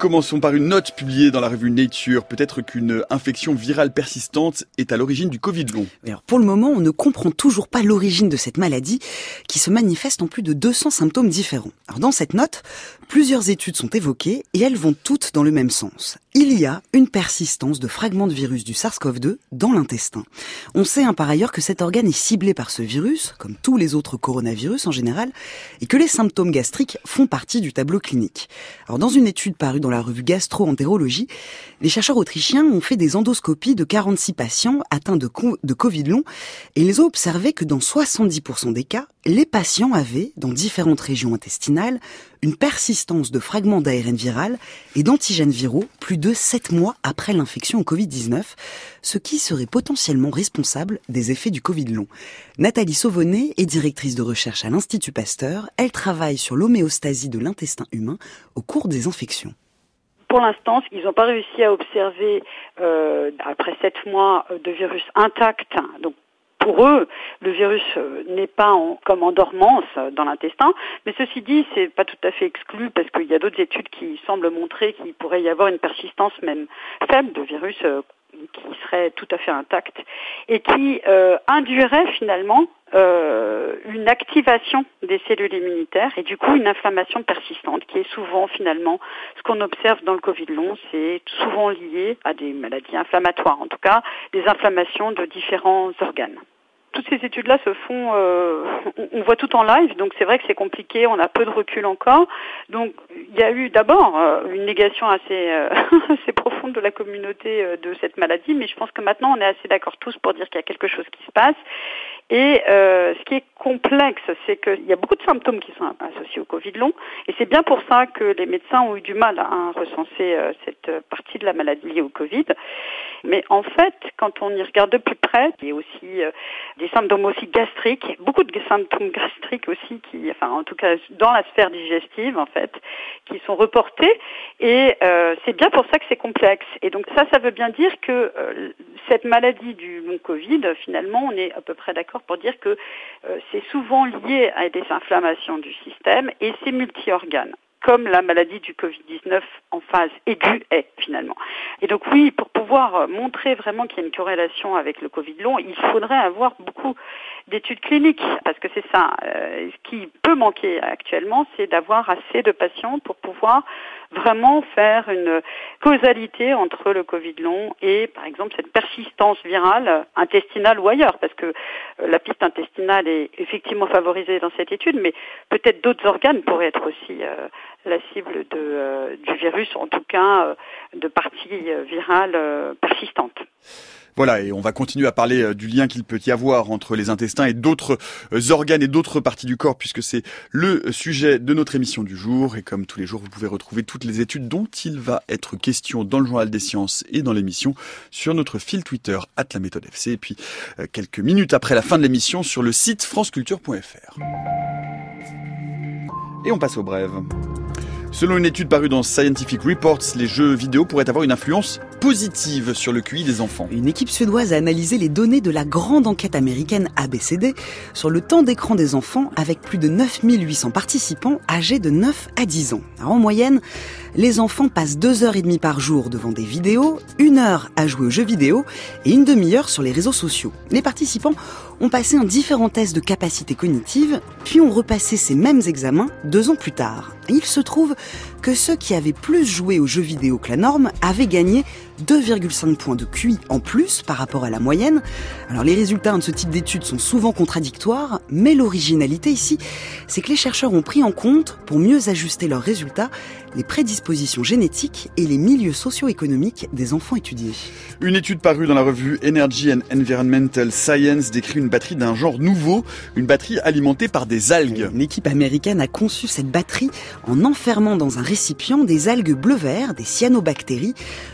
commençons par une note publiée dans la revue Nature. Peut-être qu'une infection virale persistante est à l'origine du Covid long. Alors pour le moment, on ne comprend toujours pas l'origine de cette maladie qui se manifeste en plus de 200 symptômes différents. Alors dans cette note, plusieurs études sont évoquées et elles vont toutes dans le même sens. Il y a une persistance de fragments de virus du SARS-CoV-2 dans l'intestin. On sait par ailleurs que cet organe est ciblé par ce virus, comme tous les autres coronavirus en général, et que les symptômes gastriques font partie du tableau clinique. Alors dans une étude parue dans la revue Gastro-entérologie, les chercheurs autrichiens ont fait des endoscopies de 46 patients atteints de Covid long et ils ont observé que dans 70% des cas, les patients avaient, dans différentes régions intestinales, une persistance de fragments d'ARN viral et d'antigènes viraux plus de 7 mois après l'infection au Covid-19, ce qui serait potentiellement responsable des effets du Covid long. Nathalie Sauvonnet est directrice de recherche à l'Institut Pasteur. Elle travaille sur l'homéostasie de l'intestin humain au cours des infections. Pour l'instant, ils n'ont pas réussi à observer, après 7 mois, de virus intact. Donc, pour eux, le virus n'est pas comme en dormance dans l'intestin, mais ceci dit, c'est pas tout à fait exclu parce qu'il y a d'autres études qui semblent montrer qu'il pourrait y avoir une persistance même faible de virus qui serait tout à fait intact et qui induirait finalement une activation des cellules immunitaires et du coup une inflammation persistante qui est souvent finalement ce qu'on observe dans le Covid long, c'est souvent lié à des maladies inflammatoires, en tout cas des inflammations de différents organes. Toutes ces études-là se font, on voit tout en live, donc c'est vrai que c'est compliqué, on a peu de recul encore. Donc il y a eu d'abord une négation assez profonde de la communauté de cette maladie, mais je pense que maintenant on est assez d'accord tous pour dire qu'il y a quelque chose qui se passe. Et ce qui est complexe, c'est qu'il y a beaucoup de symptômes qui sont associés au Covid long, et c'est bien pour ça que les médecins ont eu du mal à recenser cette partie de la maladie liée au Covid. Mais en fait, quand on y regarde de plus près, il y a aussi des symptômes aussi gastriques, beaucoup de symptômes gastriques aussi en tout cas dans la sphère digestive en fait, qui sont reportés. Et c'est bien pour ça que c'est complexe. Et donc ça veut bien dire que cette maladie du long Covid, finalement, on est à peu près d'accord pour dire que c'est souvent lié à des inflammations du système et c'est multi-organes, comme la maladie du Covid-19 en phase aiguë est finalement. Et donc oui, pour pouvoir montrer vraiment qu'il y a une corrélation avec le Covid long, il faudrait avoir beaucoup d'études cliniques, parce que c'est ça, ce qui peut manquer actuellement, c'est d'avoir assez de patients pour pouvoir vraiment faire une causalité entre le Covid long et, par exemple, cette persistance virale intestinale ou ailleurs, parce que la piste intestinale est effectivement favorisée dans cette étude, mais peut-être d'autres organes pourraient être aussi la cible du virus, en tout cas de parties virales persistantes. Voilà, et on va continuer à parler du lien qu'il peut y avoir entre les intestins et d'autres organes et d'autres parties du corps, puisque c'est le sujet de notre émission du jour. Et comme tous les jours, vous pouvez retrouver toutes les études dont il va être question dans le Journal des Sciences et dans l'émission sur notre fil Twitter @laméthode_fc. Et puis, quelques minutes après la fin de l'émission, sur le site franceculture.fr. Et on passe aux brèves. Selon une étude parue dans Scientific Reports, les jeux vidéo pourraient avoir une influence positive sur le QI des enfants. Une équipe suédoise a analysé les données de la grande enquête américaine ABCD sur le temps d'écran des enfants avec plus de 9800 participants âgés de 9 à 10 ans. Alors, en moyenne, les enfants passent 2h30 par jour devant des vidéos, 1 heure à jouer aux jeux vidéo et une demi-heure sur les réseaux sociaux. Les participants ont passé un différent test de capacité cognitive, puis ont repassé ces mêmes examens 2 ans plus tard. Et il se trouve que ceux qui avaient plus joué aux jeux vidéo que la norme avaient gagné 2,5 points de QI en plus par rapport à la moyenne. Alors les résultats de ce type d'études sont souvent contradictoires, mais l'originalité ici, c'est que les chercheurs ont pris en compte, pour mieux ajuster leurs résultats, les prédispositions génétiques et les milieux socio-économiques des enfants étudiés. Une étude parue dans la revue Energy and Environmental Science décrit une batterie d'un genre nouveau, une batterie alimentée par des algues. Une équipe américaine a conçu cette batterie en enfermant dans un récipient des algues bleu-vert, des cyanobactéries, pour alimenter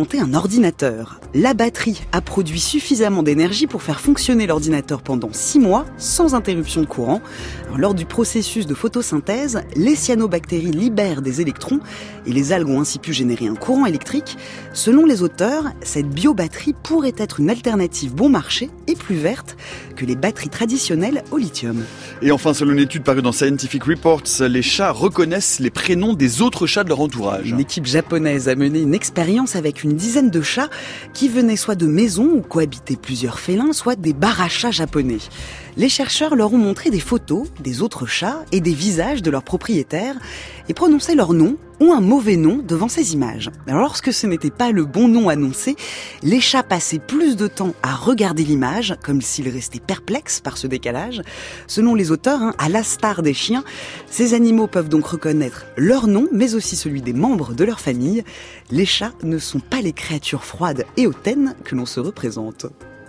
inventé un ordinateur. La batterie a produit suffisamment d'énergie pour faire fonctionner l'ordinateur pendant 6 mois, sans interruption de courant. Alors, lors du processus de photosynthèse, les cyanobactéries libèrent des électrons et les algues ont ainsi pu générer un courant électrique. Selon les auteurs, cette biobatterie pourrait être une alternative bon marché et plus verte que les batteries traditionnelles au lithium. Et enfin, selon une étude parue dans Scientific Reports, les chats reconnaissent les prénoms des autres chats de leur entourage. Une équipe japonaise a mené une expérience avec une dizaine de chats qui venaient soit de maisons où cohabitaient plusieurs félins, soit des barachas japonais. Les chercheurs leur ont montré des photos des autres chats et des visages de leurs propriétaires et prononçaient leur nom ou un mauvais nom devant ces images. Alors, lorsque ce n'était pas le bon nom annoncé, les chats passaient plus de temps à regarder l'image, comme s'ils restaient perplexes par ce décalage. Selon les auteurs, à l'instar des chiens, ces animaux peuvent donc reconnaître leur nom, mais aussi celui des membres de leur famille. Les chats ne sont pas les créatures froides et hautaines que l'on se représente.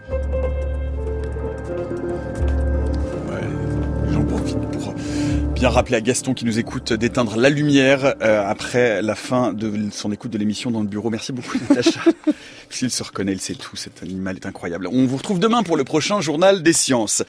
J'en profite pour bien rappeler à Gaston qui nous écoute d'éteindre la lumière après la fin de son écoute de l'émission dans le bureau. Merci beaucoup, Natacha. S'il se reconnaît, il sait tout. Cet animal est incroyable. On vous retrouve demain pour le prochain journal des sciences.